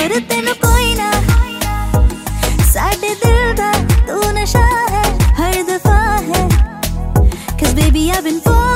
होर तेनू कोई ना, साडे दिल दा तू नशा है हर दफा है, 'cause baby I've been falling